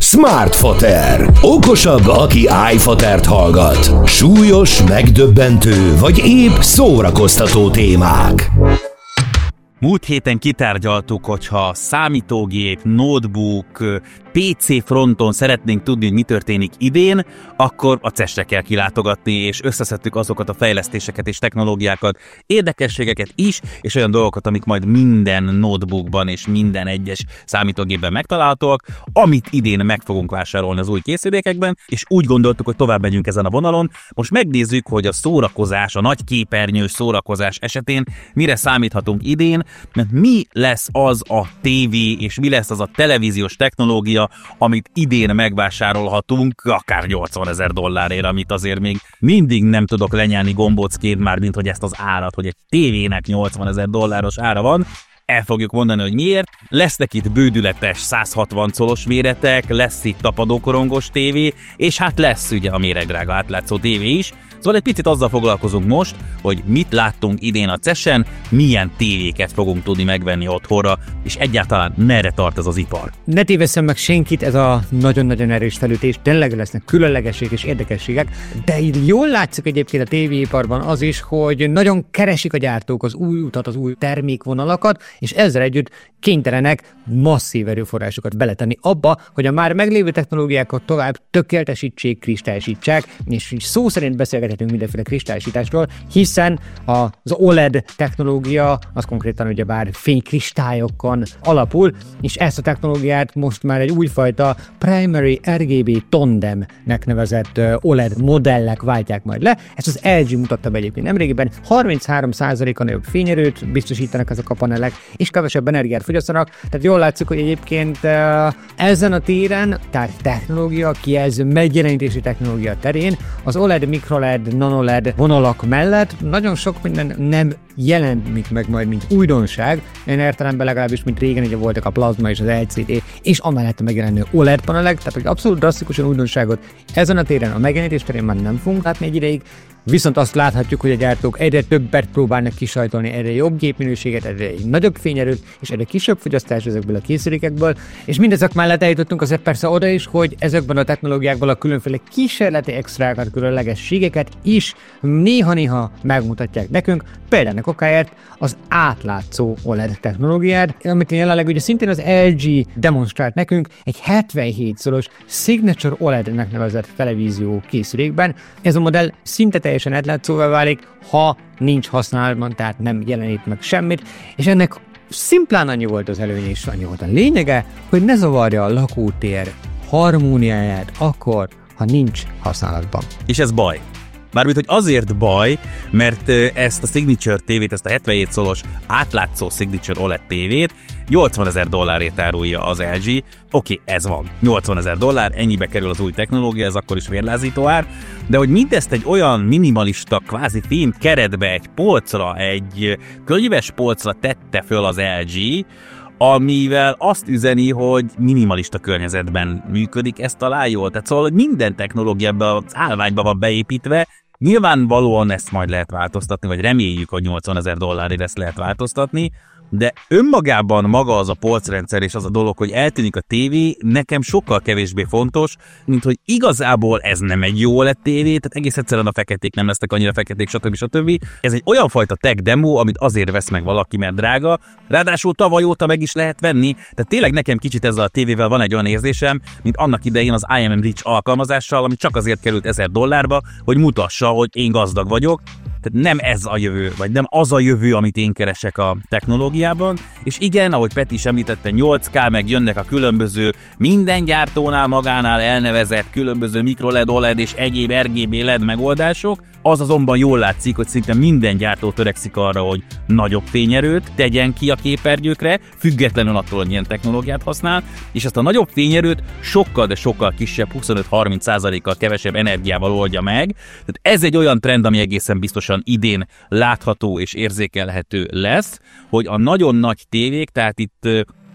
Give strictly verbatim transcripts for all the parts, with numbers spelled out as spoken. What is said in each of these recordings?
Smartfoter. Okosabb, aki iFotert hallgat. Súlyos, megdöbbentő, vagy épp szórakoztató témák. Múlt héten kitárgyaltuk, hogyha számítógép, notebook, pé cé fronton szeretnénk tudni, hogy mi történik idén, akkor a cé e es-re kell kilátogatni, és összeszedtük azokat a fejlesztéseket és technológiákat, érdekességeket is, és olyan dolgokat, amik majd minden notebookban és minden egyes számítógépben megtalálhatóak, amit idén meg fogunk vásárolni az új készülékekben, és úgy gondoltuk, hogy tovább megyünk ezen a vonalon. Most megnézzük, hogy a szórakozás, a nagy képernyős szórakozás esetén mire számíthatunk idén, mert mi lesz az a tévé, és mi lesz az a televíziós technológia, amit idén megvásárolhatunk, akár nyolcvanezer dollárért, amit azért még mindig nem tudok lenyelni gombócként, már mint hogy ezt az árat, hogy egy tévének nyolcvanezer dolláros ára van. El fogjuk mondani, hogy miért. Lesznek itt bődületes száz hatvan colos méretek, lesz itt tapadókorongos tévé, és hát lesz ugye a méregdrága átlátszó tévé is. Szóval egy picit azzal foglalkozunk most, hogy mit láttunk idén a cé e es-en, milyen tévéket fogunk tudni megvenni otthonra, és egyáltalán merre tart ez az ipar. Ne tévesszem meg senkit, ez a nagyon-nagyon erős felütés, tényleg lesznek különlegességek és érdekességek, de így jól látszik egyébként a tévéiparban az is, hogy nagyon keresik a gyártók az új utat, az új termékvonalakat, és ezzel együtt kénytelenek masszív erőforrásokat beletenni abba, hogy a már meglévő technológiákat tovább tökéletesítsék, kristályosítsák, és szó szerint beszélgethetünk mindenféle kristályosításról, hiszen az o el e dé technológia az konkrétan ugyebár fénykristályokkon alapul, és ezt a technológiát most már egy újfajta Primary er gé bé Tandemnek nevezett o el e dé modellek váltják majd le. Ezt az el gé mutatta be egyébként nemrégiben, harminchárom százalékkal nagyobb fényerőt biztosítanak ezek a panelek, és kevesebb energiát fogyasztanak, tehát jól látszik, hogy egyébként ezen a téren, tehát technológia, kijelző megjelenítési technológia terén az o el e dé, micro el é dé, nano el é dé vonalak mellett nagyon sok minden nem jelent meg majd, mint újdonság, én értelemben legalábbis, mint régen ugye voltak a plazma és az el cé dé, és amellett a megjelenő o el é dé panelek, tehát hogy abszolút drasztikusan újdonságot ezen a téren, a megjelenítés terén már nem fogunk látni egy ideig, viszont azt láthatjuk, hogy a gyártók egyre többet próbálnak kisajtolni, egyre jobb gépminőséget, egyre nagyobb fényerőt, és egyre kisebb fogyasztás ezekből a készülékekből, és mindezek mellett eljutottunk azért persze oda is, hogy ezekben a technológiákban a különféle kísérleti extrákat, különlegességeket is néha-néha megmutatják nekünk, például okáért az átlátszó o el é dé technológiát, amit jelenleg ugye szintén az el gé demonstrált nekünk egy hetvenhét szoros Signature o el é dé-nek nevezett televízió készülékben. Ez a modell szinte teljesen átlátszóvá válik, ha nincs használatban, tehát nem jelenít meg semmit, és ennek szimplán annyi volt az előnye és annyi volt a lényege, hogy ne zavarja a lakótér harmóniáját akkor, ha nincs használatban. És ez baj. Mármint, hogy azért baj, mert ezt a Signature tévét, ezt a hetvenhét szolos átlátszó Signature o el é dé tévét nyolcvanezer dollárért árulja az el gé. Oké, ez van. nyolcvanezer dollár, ennyibe kerül az új technológia, ez akkor is vérlázító ár, de hogy mindezt egy olyan minimalista, kvázi fém keretbe, egy polcra, egy könyves polcra tette föl az el gé, amivel azt üzeni, hogy minimalista környezetben működik, ez talán jól. Tehát szóval, hogy minden technológia ebbe az állványba van beépítve, nyilvánvalóan ezt majd lehet változtatni, vagy reméljük, hogy nyolcvanezer dollárért ezt lehet változtatni, de önmagában maga az a polcrendszer és az a dolog, hogy eltűnik a tévé, nekem sokkal kevésbé fontos, mint hogy igazából ez nem egy jó o el é dé tévé, tehát egész egyszerűen a feketék nem lesznek annyira feketék, stb. stb. Ez egy olyan fajta tech demo, amit azért vesz meg valaki, mert drága, ráadásul tavaly óta meg is lehet venni, tehát tényleg nekem kicsit ezzel a tévével van egy olyan érzésem, mint annak idején az i em em Reach alkalmazással, ami csak azért került ezer dollárba, hogy mutassa, hogy én gazdag vagyok. Tehát nem ez a jövő, vagy nem az a jövő, amit én keresek a technológiában. És igen, ahogy Peti is említette, nyolc ká, meg jönnek a különböző minden gyártónál magánál elnevezett különböző micro el é dé, o el é dé és egyéb er gé bé el é dé megoldások. Az azonban jól látszik, hogy szinte minden gyártó törekszik arra, hogy nagyobb fényerőt tegyen ki a képernyőkre, függetlenül attól, hogy milyen technológiát használ, és ezt a nagyobb fényerőt sokkal, de sokkal kisebb, huszonöt-harminc százalékkal kevesebb energiával oldja meg. Tehát ez egy olyan trend, ami egészen biztosan idén látható és érzékelhető lesz, hogy a nagyon nagy tévék, tehát itt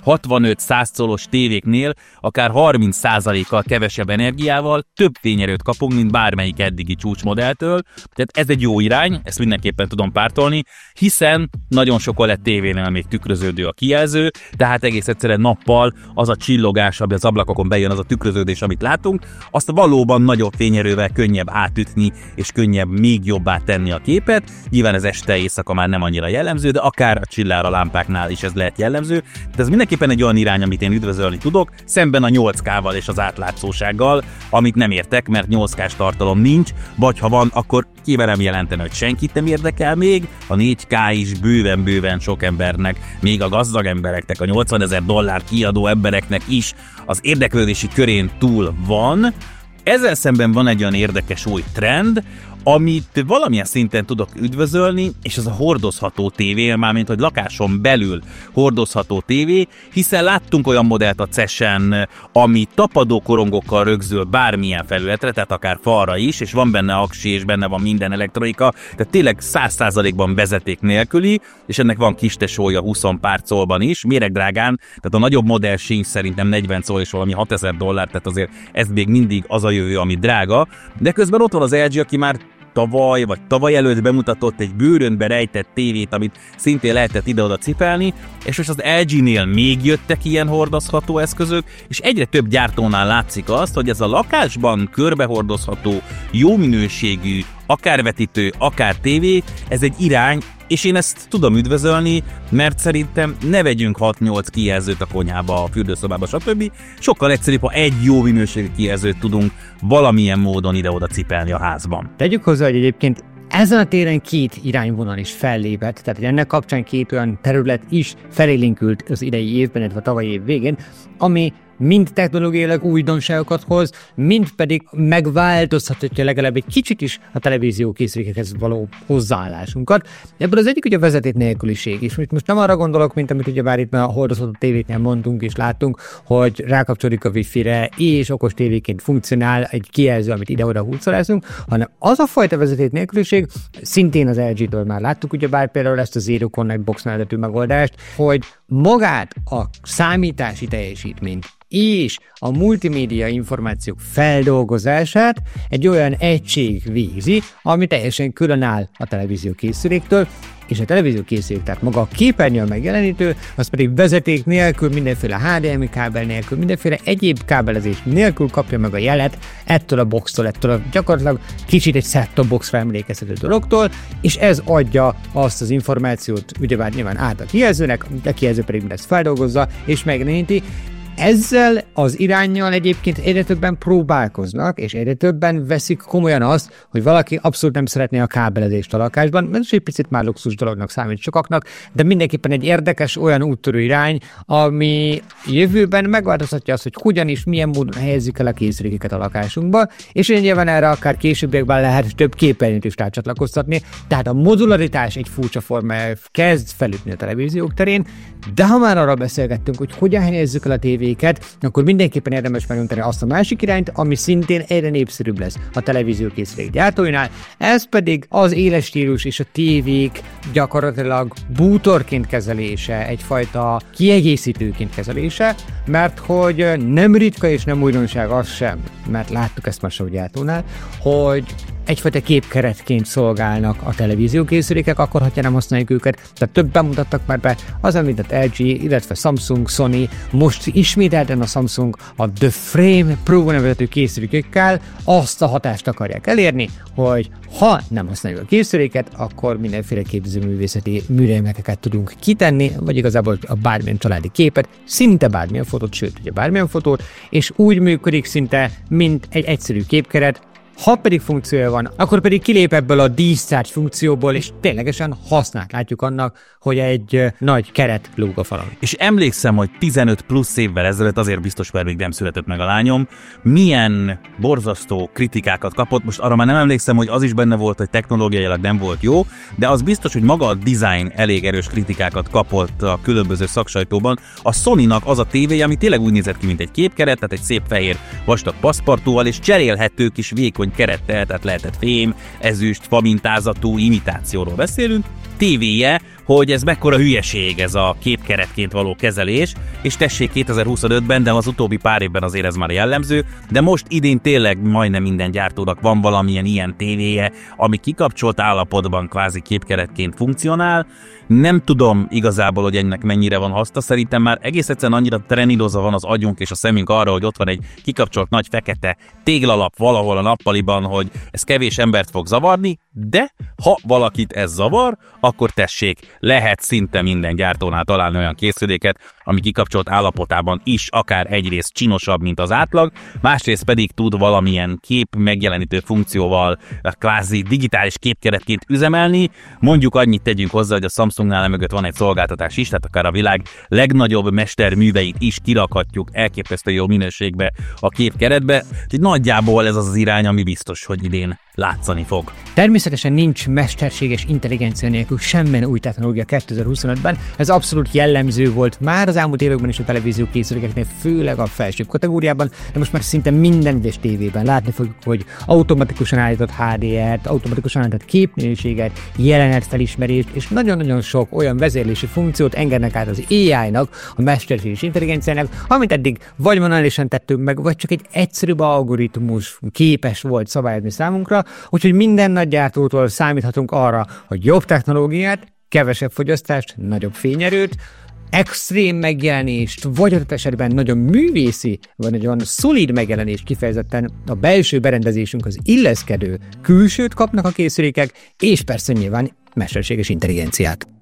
hatvanöt-száz szolos tévéknél akár harminc százalékkal kevesebb energiával több fényerőt kapunk, mint bármelyik eddigi csúcsmodelltől. Tehát ez egy jó irány, ezt mindenképpen tudom pártolni, hiszen nagyon sok o el e dé tévénél még tükröződő a kijelző, tehát egész egyszerűen nappal az a csillogás, ami az ablakokon bejön, az a tükröződés, amit látunk, azt valóban nagyobb fényerővel könnyebb átütni, és könnyebb még jobbá tenni a képet. Nyilván ez este éjszaka már nem annyira jellemző, de akár a csillára lámpáknál is ez lehet jellemző. Tehát ez mindenképpen egy olyan irány, amit én üdvözölni tudok, szemben a nyolc ká-val és az átlátszósággal, amit nem értek, mert nyolc ká-s tartalom nincs, vagy ha van, akkor kiverem jelenteni, hogy senkit nem érdekel még, a négy ká is bőven-bőven sok embernek, még a gazdag embereknek, a nyolcvanezer dollár kiadó embereknek is az érdeklődési körén túl van. Ezzel szemben van egy olyan érdekes új trend, amit valamilyen szinten tudok üdvözölni, és az a hordozható tévé, mármint hogy lakáson belül hordozható tévé, hiszen láttunk olyan modellt a cesen, ami tapadó korongokkal rögzül bármilyen felületre, tehát akár falra is, és van benne aksi, és benne van minden elektronika, tehát tényleg száz százalékban vezeték nélküli, és ennek van kis tesója húsz pár colban is, méregdrágán, tehát a nagyobb modell sincs szerintem negyven col és valami hatezer dollár, tehát azért ez még mindig az a jövő, ami drága, de közben ott van az el gé, aki már tavaly vagy tavaly előtt bemutatott egy bőrönbe rejtett tévét, amit szintén lehetett ide-oda cipelni, és most az el gé-nél még jöttek ilyen hordozható eszközök, és egyre több gyártónál látszik azt, hogy ez a lakásban körbehordozható, jó minőségű, akár vetítő, akár tévé, ez egy irány, és én ezt tudom üdvözölni, mert szerintem ne vegyünk hat-nyolc kijelzőt a konyhába, a fürdőszobába, stb. Sokkal egyszerűbb, ha egy jó minőségű kijelzőt tudunk valamilyen módon ide-oda cipelni a házban. Tegyük hozzá, hogy egyébként ezen a téren két irányvonal is fellépett, tehát hogy ennek kapcsán két olyan terület is felélénkült az idei évben, illetve a tavalyi év végén, ami mind technológiailag újdonságokat hoz, mind pedig megváltoztatja legalább egy kicsit is a televízió készülékekhez való hozzáállásunkat. Ebből az egyik ugye a vezeték nélküliség is. Most nem arra gondolok, mint amit ugye bár itt már a hordozható tévéknél mondtunk és láttunk, hogy rákapcsolódik a wifi-re és okos tévéként funkcionál egy kijelző, amit ide-oda húzolázunk, hanem az a fajta vezeték nélküliség, szintén az el gé-től már láttuk, ugye bár például ezt a Zero Connect Box nevezetű megoldást, hogy magát a számítási teljesítményt és a multimédia információk feldolgozását egy olyan egység végzi, ami teljesen különáll a televíziókészüléktől, és a televíziókészülék, tehát maga a képernyő a megjelenítő, az pedig vezeték nélkül, mindenféle há dé em i kábel nélkül, mindenféle egyéb kábelezés nélkül kapja meg a jelet ettől a boxtól, ettől a gyakorlatilag kicsit egy set-top boxra emlékeztető dologtól, és ez adja azt az információt, ugyebár nyilván át a kijelzőnek, a kijelző pedig mindezt feldolgozza és megjeleníti. Ezzel az iránnyal egyébként egyre többen próbálkoznak, és egyre többen veszik komolyan azt, hogy valaki abszolút nem szeretné a kábelezést a lakásban. Ez egy picit már luxus dolognak számít sokaknak, de mindenképpen egy érdekes olyan úttörő irány, ami jövőben megváltoztatja azt, hogy hogyan és milyen módon helyezzük el a készülékeket a lakásunkba, és nyilván erre akár későbbiekben lehet több képernyőt is rácsatlakoztatni, tehát a modularitás egy furcsa formája kezd felütni a televíziók terén, de ha már arra beszélgettünk, hogy hogyan helyezzük el a tévéket, akkor mindenképpen érdemes megmondani azt a másik irányt, ami szintén egyre népszerűbb lesz a televíziókészülék gyártóinál, ez pedig az éles stílus és a tévék gyakorlatilag bútorként kezelése, egyfajta kiegészítőként kezelése, mert hogy nem ritka és nem újdonság az sem, mert láttuk ezt már a gyártónál, hogy egyfajta képkeretként szolgálnak a televíziókészülékek, akkor, ha nem használjuk őket. Tehát többen mutattak már be az említett el gé, illetve Samsung, Sony, most ismételten a Samsung a The Frame Pro nevezetű készülékekkel azt a hatást akarják elérni, hogy ha nem használjuk a készüléket, akkor mindenféle képzőművészeti műrémekeket tudunk kitenni, vagy igazából a bármilyen családi képet, szinte bármilyen fotót, sőt, ugye bármilyen fotót, és úgy működik szinte, mint egy egyszerű képkeret. Ha pedig funkciója van, akkor pedig kilép ebből a dísztárgy funkcióból, és ténylegesen hasznát látjuk annak, hogy egy nagy keret lóg a falon. És emlékszem, hogy tizenöt plusz évvel ezelőtt, azért biztos, mert még nem született meg a lányom, milyen borzasztó kritikákat kapott. Most arra már nem emlékszem, hogy az is benne volt, hogy technológiailag nem volt jó, de az biztos, hogy maga a design elég erős kritikákat kapott a különböző szaksajtóban. A Sony-nak az a tévéje, ami tényleg úgy nézett ki, mint egy képkeret, tehát egy szép fehér vastag paszpartóval, és cserélhető kis vékony kerettel, tehát lehetett fém, ezüst, famintázatú imitációról beszélünk. Tévéje hogy ez mekkora hülyeség ez a képkeretként való kezelés, és tessék kétezer-huszonötben, de az utóbbi pár évben azért ez már jellemző, de most idén tényleg majdnem minden gyártónak van valamilyen ilyen tévéje, ami kikapcsolt állapotban kvázi képkeretként funkcionál. Nem tudom igazából, hogy ennek mennyire van haszna, szerintem már egész egyszerűen annyira trenírozva van az agyunk és a szemünk arra, hogy ott van egy kikapcsolt nagy fekete téglalap valahol a nappaliban, hogy ez kevés embert fog zavarni, de ha valakit ez zavar, akkor tessék, lehet szinte minden gyártónál találni olyan készüléket, ami kikapcsolt állapotában is akár egyrészt csinosabb, mint az átlag, másrészt pedig tud valamilyen kép megjelenítő funkcióval kvázi digitális képkeretként üzemelni. Mondjuk annyit tegyünk hozzá, hogy a Samsungnál mögött van egy szolgáltatás is, tehát akár a világ legnagyobb mesterműveit is kirakhatjuk elképesztő jó minőségbe a képkeretbe. Úgyhogy nagyjából ez az az irány, ami biztos, hogy idén látszani fog. Természetesen nincs mesterséges intelligencia nélkül semmilyen új technológia kétezer-huszonötben. Ez abszolút jellemző volt már az elmúlt években is a televízió készülékeknél, főleg a felsőbb kategóriában, de most már szinte minden egyes tévében látni fogjuk, hogy automatikusan állított há dé er-t, automatikusan állított képminőséget, jelenetfelismerést és nagyon-nagyon sok olyan vezérlési funkciót engednek át az á í-nak, a mesterséges intelligenciának, amit eddig vagy manuálisan tettünk meg, vagy csak egy egyszerűbb algoritmus képes volt szabályozni számunkra. Úgyhogy minden nagy gyártótól számíthatunk arra, hogy jobb technológiát, kevesebb fogyasztást, nagyobb fényerőt, extrém megjelenést, vagy adott esetben nagyon művészi, vagy nagyon szolid megjelenést, kifejezetten a belső berendezésünkhöz illeszkedő külsőt kapnak a készülékek, és persze nyilván mesterséges intelligenciát.